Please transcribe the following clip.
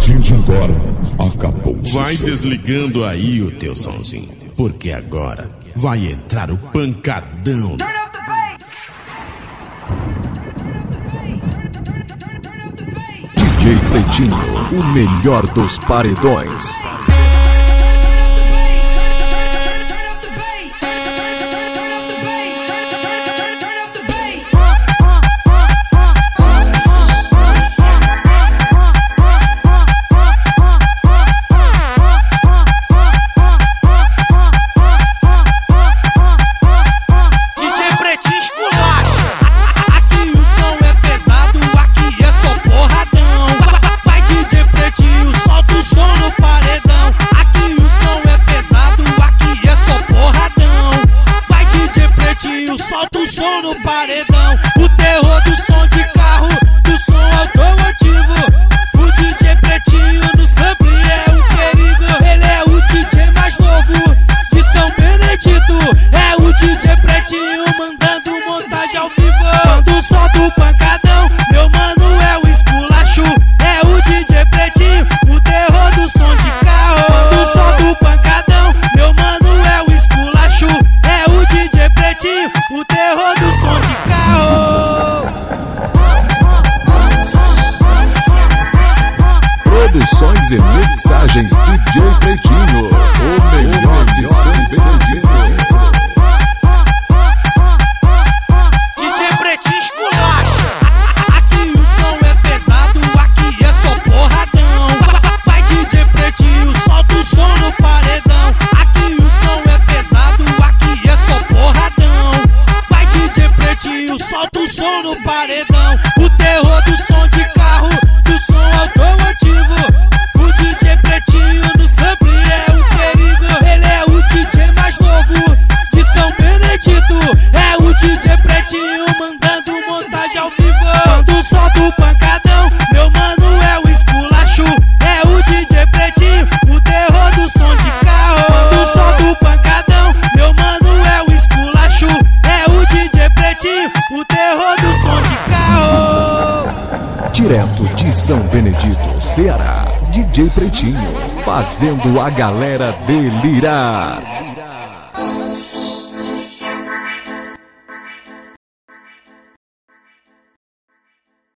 partir de agora, acabou-se. Vai desligando aí o teu somzinho, porque agora vai entrar o pancadão. DJ Pretinho, o melhor dos paredões. Solta o som no paredão, o terror do som de carro, do som automotivo. O DJ Pretinho no sample é um perigo. Ele é o DJ mais novo de São Benedito. É o DJ Pretinho mandando montagem ao vivo. Quando solta o pancadão, meu mano é o esculacho. É o DJ Pretinho, o terror do som de carro. Quando solta o pancadão, meu mano é o esculacho. É o DJ Pretinho, o terror do som de carro. Produções e mixagens DJ Pretinho, o melhor de São Benedito. DJ Pretinho esculacha. Aqui o som é pesado, aqui é só porradão. Vai DJ Pretinho, solta o som no paredão. Aqui o som é pesado, aqui é só porradão. Vai DJ Pretinho, solta o som no paredão. O terror do som de carro, do som automotivo. O DJ Pretinho no sample é um perigo. Ele é o DJ mais novo de São Benedito. É o DJ Pretinho mandando montagem ao vivo. Quando solta o pancadão, meu mano é o esculacho. É o DJ Pretinho, o terror do som de carro. Quando solta o pancadão, meu mano é o esculacho. É o DJ Pretinho, o terror do som de carro. Direto de São Benedito, Ceará, DJ Pretinho, fazendo a galera delirar.